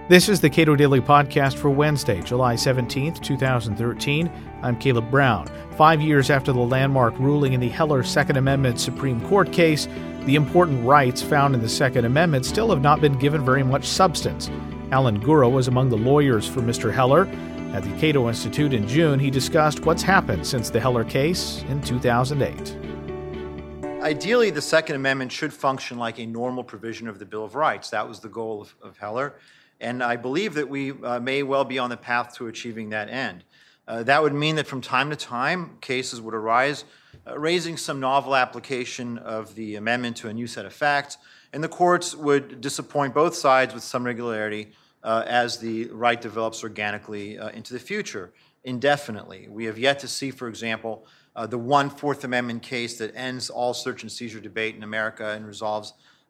This is the Cato Daily Podcast for Wednesday, July 17th, 2013. I'm Caleb Brown. 5 years after the landmark ruling in the Heller Second Amendment Supreme Court case, the important rights found in the Second Amendment still have not been given very much substance. Alan Gura was among the lawyers for Mr. Heller. At the Cato Institute in June, he discussed what's happened since the Heller case in 2008. Ideally, the Second Amendment should function like a normal provision of the Bill of Rights. That was the goal of Heller. And I believe that we may well be on the path to achieving that end. That would mean that from time to time, cases would arise raising some novel application of the amendment to a new set of facts, and the courts would disappoint both sides with some regularity as the right develops organically into the future, indefinitely. We have yet to see, for example, the one Fourth Amendment case that ends all search and seizure debate in America and resolves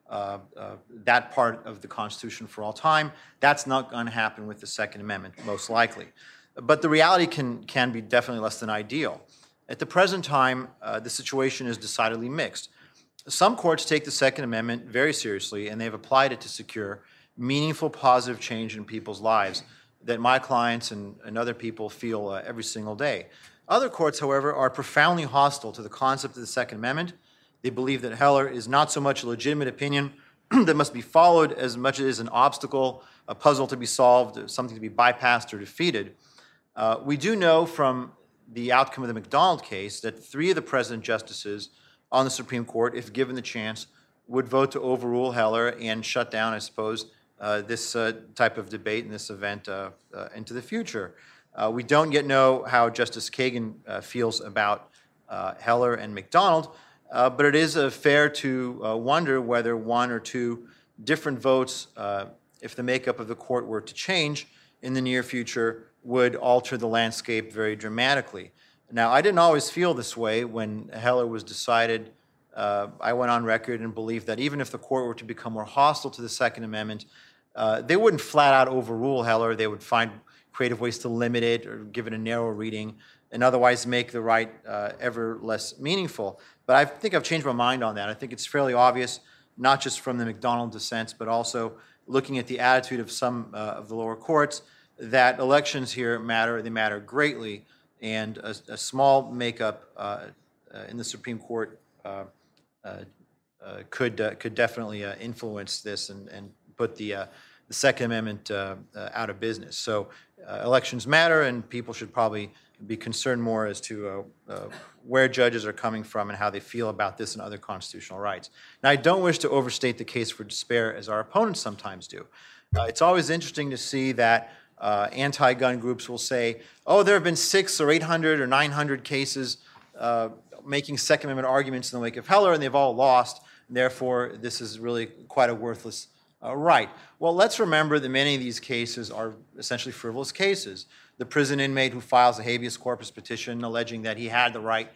that part of the Constitution for all time. That's not going to happen with the Second Amendment, most likely. But the reality can be definitely less than ideal. At the present time, the situation is decidedly mixed. Some courts take the Second Amendment very seriously, and they've applied it to secure meaningful positive change in people's lives that my clients and other people feel every single day. Other courts, however, are profoundly hostile to the concept of the Second Amendment. They believe that Heller is not so much a legitimate opinion that must be followed as much as it is an obstacle, a puzzle to be solved, something to be bypassed or defeated. We do know from the outcome of the McDonald case that 3 of the present justices on the Supreme Court, if given the chance, would vote to overrule Heller and shut down, I suppose, this type of debate and this event into the future. We don't yet know how Justice Kagan feels about Heller and McDonald, but it is fair to wonder whether 1 or 2 different votes, if the makeup of the court were to change in the near future, would alter the landscape very dramatically. Now, I didn't always feel this way when Heller was decided. I went on record and believed that even if the court were to become more hostile to the Second Amendment, they wouldn't flat out overrule Heller. They would find creative ways to limit it or give it a narrow reading and otherwise make the right ever less meaningful. But I think I've changed my mind on that. I think it's fairly obvious, not just from the McDonald dissents, but also looking at the attitude of some of the lower courts, that elections here matter. They matter greatly, and a small makeup in the Supreme Court could definitely influence this and put the Second Amendment out of business. So elections matter, and people should probably be concerned more as to where judges are coming from and how they feel about this and other constitutional rights. Now, I don't wish to overstate the case for despair, as our opponents sometimes do. It's always interesting to see that anti-gun groups will say, oh, there have been 600 or 800 or 900 cases making Second Amendment arguments in the wake of Heller, and they've all lost, and therefore this is really quite a worthless right. Well, let's remember that many of these cases are essentially frivolous cases. The prison inmate who files a habeas corpus petition alleging that he had the right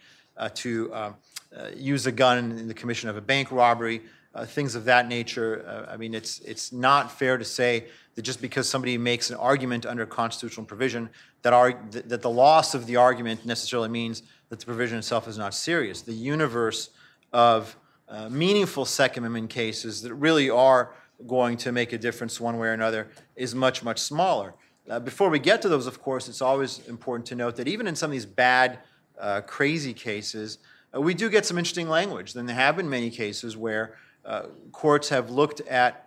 to use a gun in the commission of a bank robbery, things of that nature. I mean, it's not fair to say that just because somebody makes an argument under constitutional provision that the loss of the argument necessarily means that the provision itself is not serious. The universe of meaningful Second Amendment cases that really are going to make a difference one way or another is much, much smaller. Before we get to those, of course, it's always important to note that even in some of these bad, crazy cases, we do get some interesting language. Then there have been many cases where courts have looked at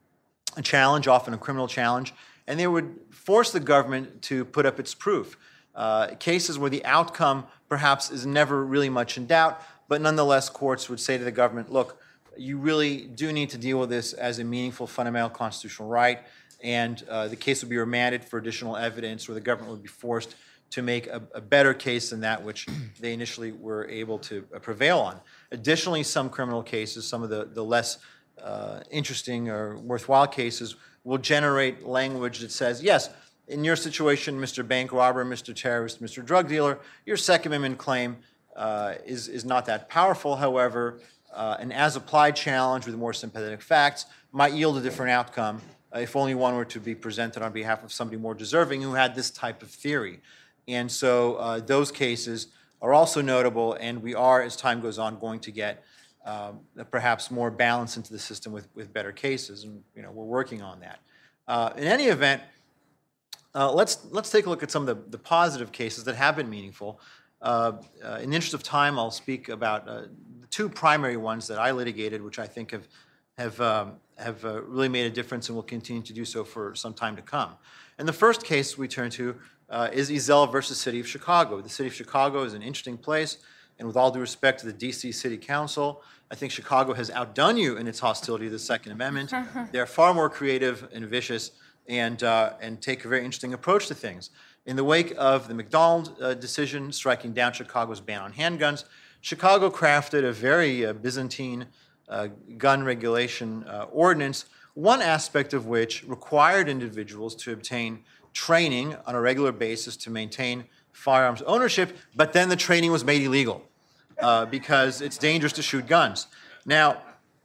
a challenge, often a criminal challenge, and they would force the government to put up its proof. Cases where the outcome perhaps is never really much in doubt, but nonetheless courts would say to the government, look, you really do need to deal with this as a meaningful fundamental constitutional right, and the case would be remanded for additional evidence, or the government would be forced to make a better case than that which they initially were able to prevail on. Additionally, some criminal cases, some of the less interesting or worthwhile cases, will generate language that says, yes, in your situation, Mr. Bank Robber, Mr. Terrorist, Mr. Drug Dealer, your Second Amendment claim is not that powerful. However, an as-applied challenge with more sympathetic facts might yield a different outcome if only one were to be presented on behalf of somebody more deserving who had this type of theory. And so those cases are also notable, and we are, as time goes on, going to get perhaps more balance into the system with better cases, and we're working on that. In any event, let's take a look at some of the positive cases that have been meaningful. In the interest of time, I'll speak about the two primary ones that I litigated, which I think have really made a difference and will continue to do so for some time to come. And the first case we turn to is Ezell versus City of Chicago. The City of Chicago is an interesting place, and with all due respect to the D.C. City Council, I think Chicago has outdone you in its hostility to the Second Amendment. They're far more creative and vicious and take a very interesting approach to things. In the wake of the McDonald decision striking down Chicago's ban on handguns, Chicago crafted a very Byzantine gun regulation ordinance, one aspect of which required individuals to obtain training on a regular basis to maintain firearms ownership, but then the training was made illegal because it's dangerous to shoot guns. Now,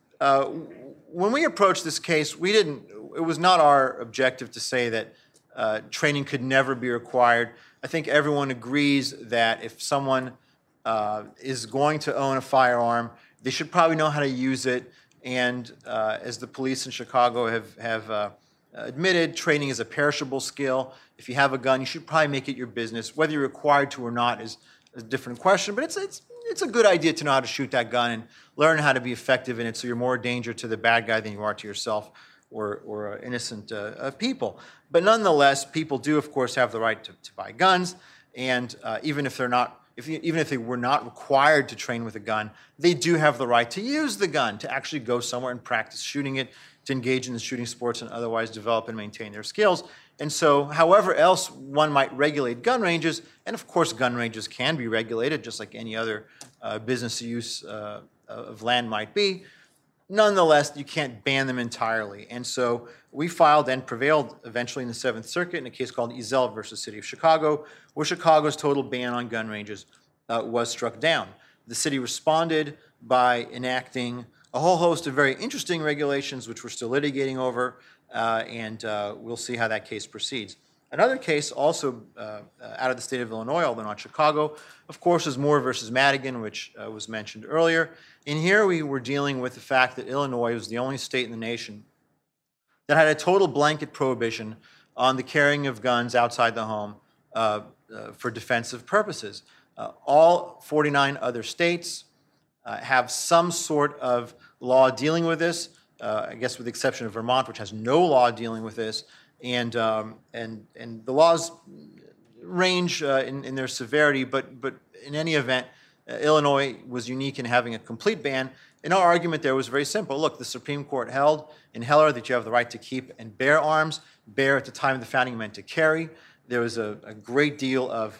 when we approached this case, it was not our objective to say that training could never be required. I think everyone agrees that if someone is going to own a firearm, they should probably know how to use it. And as the police in Chicago have admitted, training is a perishable skill. If you have a gun, you should probably make it your business. Whether you're required to or not is a different question. But it's a good idea to know how to shoot that gun and learn how to be effective in it, so you're more a danger to the bad guy than you are to yourself or innocent people. But nonetheless, people do, of course, have the right to buy guns, and even if they were not required to train with a gun, they do have the right to use the gun, to actually go somewhere and practice shooting it, to engage in the shooting sports and otherwise develop and maintain their skills. And so, however else one might regulate gun ranges, and of course gun ranges can be regulated just like any other business use of land might be, nonetheless, you can't ban them entirely. And so we filed and prevailed eventually in the Seventh Circuit in a case called Ezell versus City of Chicago, where Chicago's total ban on gun ranges was struck down. The city responded by enacting a whole host of very interesting regulations, which we're still litigating over, and we'll see how that case proceeds. Another case also out of the state of Illinois, although not Chicago, of course, is Moore versus Madigan, which was mentioned earlier. In here, we were dealing with the fact that Illinois was the only state in the nation that had a total blanket prohibition on the carrying of guns outside the home for defensive purposes. All 49 other states have some sort of law dealing with this, I guess with the exception of Vermont, which has no law dealing with this. And the laws range in their severity, but in any event, Illinois was unique in having a complete ban. And our argument there was very simple. Look, the Supreme Court held in Heller that you have the right to keep and bear arms. Bear at the time of the founding meant to carry. There was a great deal of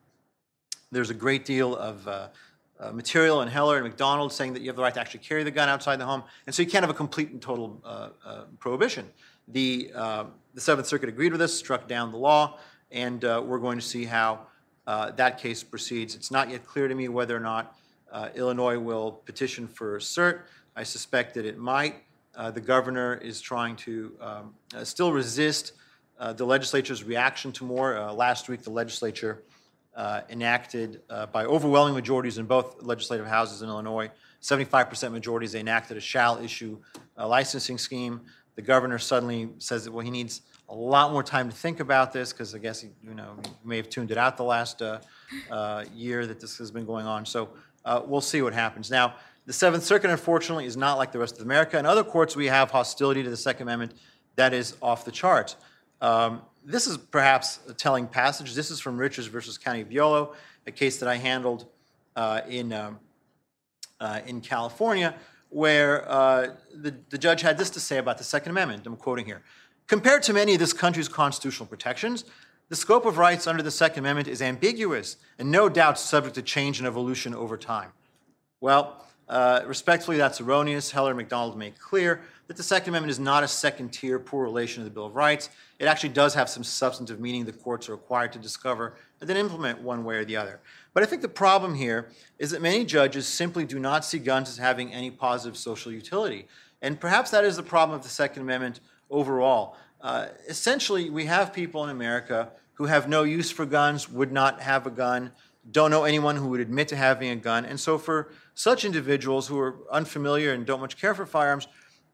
material in Heller and McDonald saying that you have the right to actually carry the gun outside the home, and so you can't have a complete and total prohibition. The Seventh Circuit agreed with us, struck down the law, and we're going to see how that case proceeds. It's not yet clear to me whether or not Illinois will petition for cert. I suspect that it might. The governor is trying to still resist the legislature's reaction to Moore. Last week, the legislature enacted by overwhelming majorities in both legislative houses in Illinois, 75% majorities, they enacted a shall issue licensing scheme. The governor suddenly says that, well, he needs a lot more time to think about this because I guess he may have tuned it out the last year that this has been going on. So we'll see what happens. Now, the Seventh Circuit, unfortunately, is not like the rest of America. In other courts, we have hostility to the Second Amendment that is off the charts. This is perhaps a telling passage. This is from Richards versus County of Yolo, a case that I handled in California, where the judge had this to say about the Second Amendment. I'm quoting here. Compared to many of this country's constitutional protections, the scope of rights under the Second Amendment is ambiguous and no doubt subject to change and evolution over time. Well, respectfully, that's erroneous. Heller and McDonald make clear that the Second Amendment is not a second-tier poor relation to the Bill of Rights. It actually does have some substantive meaning the courts are required to discover and then implement one way or the other. But I think the problem here is that many judges simply do not see guns as having any positive social utility. And perhaps that is the problem of the Second Amendment overall. Essentially, we have people in America who have no use for guns, would not have a gun, don't know anyone who would admit to having a gun. And so for such individuals who are unfamiliar and don't much care for firearms,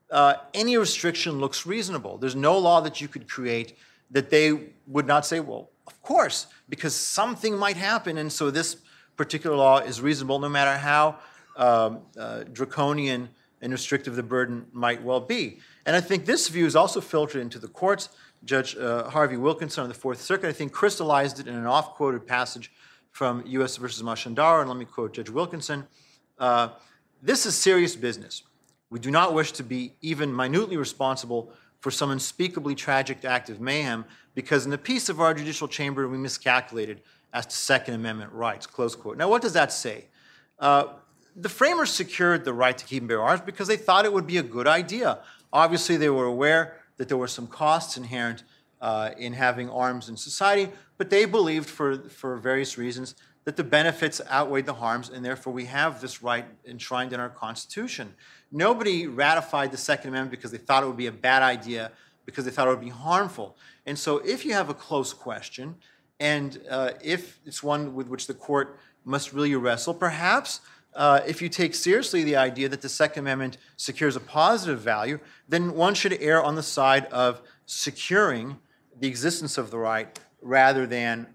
any restriction looks reasonable. There's no law that you could create that they would not say, well, of course, because something might happen, and so this particular law is reasonable no matter how draconian and restrictive the burden might well be. And I think this view is also filtered into the courts. Judge Harvey Wilkinson on the Fourth Circuit, I think, crystallized it in an oft-quoted passage from U.S. versus Mashandara, and let me quote Judge Wilkinson. This is serious business. We do not wish to be even minutely responsible for some unspeakably tragic act of mayhem because in the peace of our judicial chamber we miscalculated as to Second Amendment rights, close quote. Now, what does that say? The framers secured the right to keep and bear arms because they thought it would be a good idea. Obviously, they were aware that there were some costs inherent in having arms in society, but they believed for various reasons that the benefits outweighed the harms, and therefore we have this right enshrined in our Constitution. Nobody ratified the Second Amendment because they thought it would be a bad idea, because they thought it would be harmful. And so if you have a close question, and if it's one with which the court must really wrestle, perhaps if you take seriously the idea that the Second Amendment secures a positive value, then one should err on the side of securing the existence of the right rather than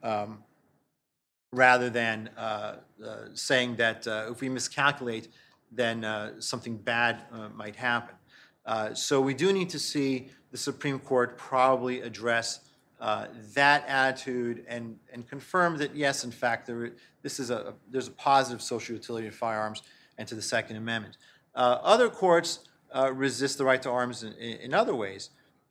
saying that if we miscalculate, then something bad might happen. So we do need to see the Supreme Court probably address that attitude and confirm that, yes, in fact, there's a positive social utility to firearms and to the Second Amendment. Other courts resist the right to arms in other ways.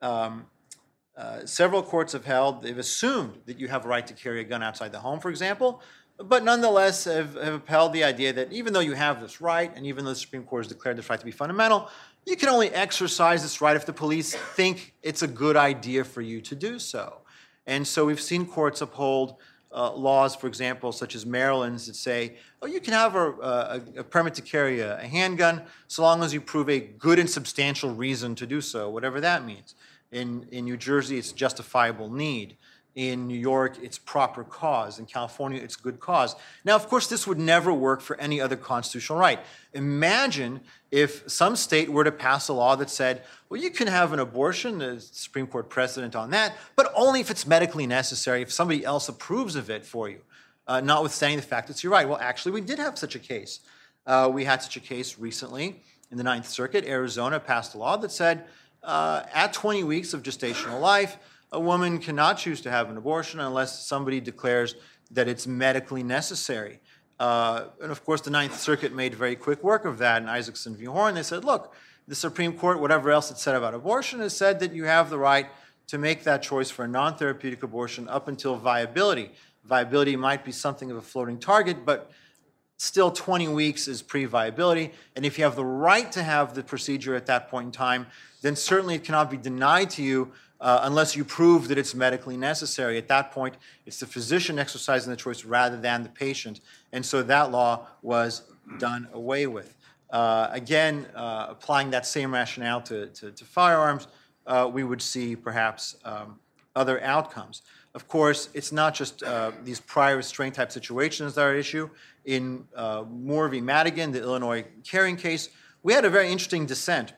Several courts have held, they've assumed that you have a right to carry a gun outside the home, for example, but nonetheless have upheld the idea that even though you have this right, and even though the Supreme Court has declared this right to be fundamental, you can only exercise this right if the police think it's a good idea for you to do so. And so we've seen courts uphold laws, for example, such as Maryland's that say, oh, you can have a permit to carry a handgun so long as you prove a good and substantial reason to do so, whatever that means. In New Jersey, it's justifiable need. In New York, it's proper cause. In California, it's good cause. Now, of course, this would never work for any other constitutional right. Imagine if some state were to pass a law that said, well, you can have an abortion, the Supreme Court precedent on that, but only if it's medically necessary, if somebody else approves of it for you, notwithstanding the fact that you're right. Well, actually, we did have such a case. We had such a case recently in the Ninth Circuit. Arizona passed a law that said, at 20 weeks of gestational life, a woman cannot choose to have an abortion unless somebody declares that it's medically necessary. And of course, the Ninth Circuit made very quick work of that in Isaacson v. Horn. They said, look, the Supreme Court, whatever else it said about abortion, has said that you have the right to make that choice for a non-therapeutic abortion up until viability. Viability might be something of a floating target, but still 20 weeks is pre-viability. And if you have the right to have the procedure at that point in time, then certainly it cannot be denied to you unless you prove that it's medically necessary. At that point, it's the physician exercising the choice rather than the patient. And so that law was done away with. Again, applying that same rationale to firearms, we would see perhaps other outcomes. Of course, it's not just these prior restraint type situations that are at issue. In Moore v. Madigan, the Illinois carrying case, we had a very interesting dissent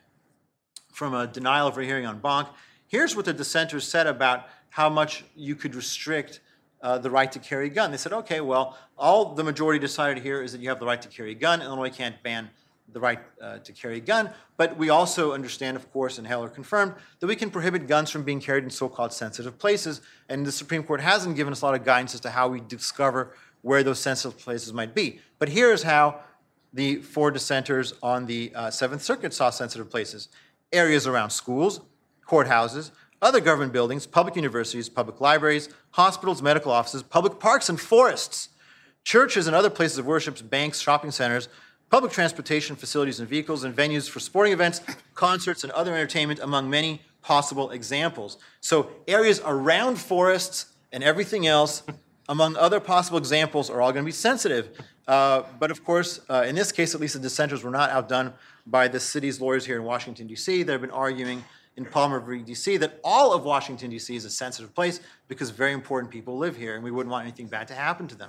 from a denial of rehearing en banc. Here's what the dissenters said about how much you could restrict the right to carry a gun. They said, okay, well, all the majority decided here is that you have the right to carry a gun. Illinois can't ban the right to carry a gun, but we also understand, of course, and Heller confirmed, that we can prohibit guns from being carried in so-called sensitive places, and the Supreme Court hasn't given us a lot of guidance as to how we discover where those sensitive places might be. But here's how the four dissenters on the Seventh Circuit saw sensitive places. Areas around schools, courthouses, other government buildings, public universities, public libraries, hospitals, medical offices, public parks and forests, churches and other places of worship, banks, shopping centers, public transportation facilities and vehicles, and venues for sporting events, concerts, and other entertainment, among many possible examples. So areas around forests and everything else, among other possible examples, are all going to be sensitive. But of course, in this case, at least the dissenters were not outdone by the city's lawyers here in Washington, D.C. They've been arguing in Palmer v. D.C. that all of Washington, D.C. is a sensitive place because very important people live here, and we wouldn't want anything bad to happen to them.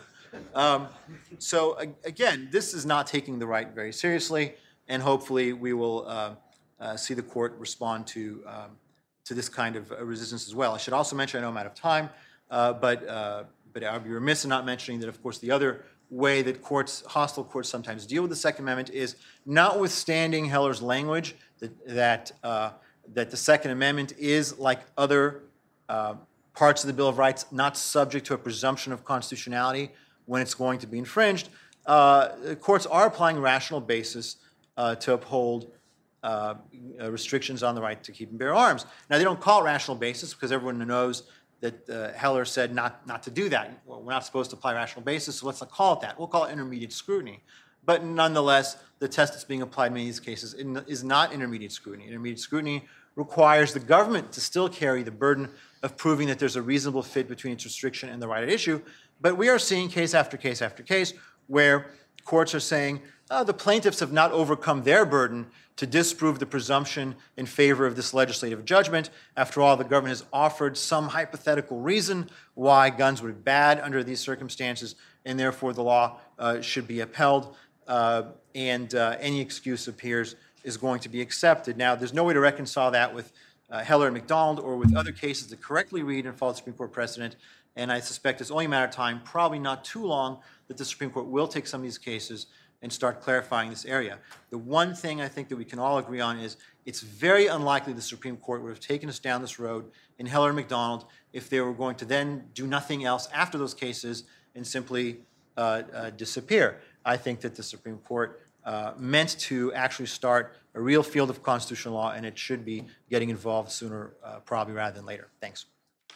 So again, this is not taking the right very seriously, and hopefully we will see the court respond to this kind of resistance as well. I should also mention, I know I'm out of time, but I would be remiss in not mentioning that, of course, the other way that hostile courts sometimes deal with the Second Amendment is, notwithstanding Heller's language that the Second Amendment is, like other parts of the Bill of Rights, not subject to a presumption of constitutionality when it's going to be infringed. Courts are applying rational basis to uphold restrictions on the right to keep and bear arms. Now, they don't call it rational basis because everyone knows that Heller said not to do that. Well, we're not supposed to apply rational basis, so let's not call it that. We'll call it intermediate scrutiny. But nonetheless, the test that's being applied in many of these cases is not intermediate scrutiny. Intermediate scrutiny requires the government to still carry the burden of proving that there's a reasonable fit between its restriction and the right at issue. But we are seeing case after case after case where courts are saying, the plaintiffs have not overcome their burden to disprove the presumption in favor of this legislative judgment. After all, the government has offered some hypothetical reason why guns would be bad under these circumstances, and therefore the law should be upheld, and any excuse appears is going to be accepted. Now, there's no way to reconcile that with Heller and McDonald or with other cases that correctly read and follow Supreme Court precedent, and I suspect it's only a matter of time, probably not too long, that the Supreme Court will take some of these cases and start clarifying this area. The one thing I think that we can all agree on is it's very unlikely the Supreme Court would have taken us down this road in Heller and McDonald if they were going to then do nothing else after those cases and simply disappear. I think that the Supreme Court meant to actually start a real field of constitutional law, and it should be getting involved sooner probably rather than later. Thanks.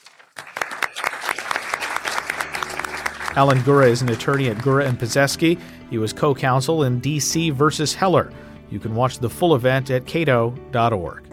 Alan Gura is an attorney at Gura and Pazesky. He was co-counsel in D.C. versus Heller. You can watch the full event at cato.org.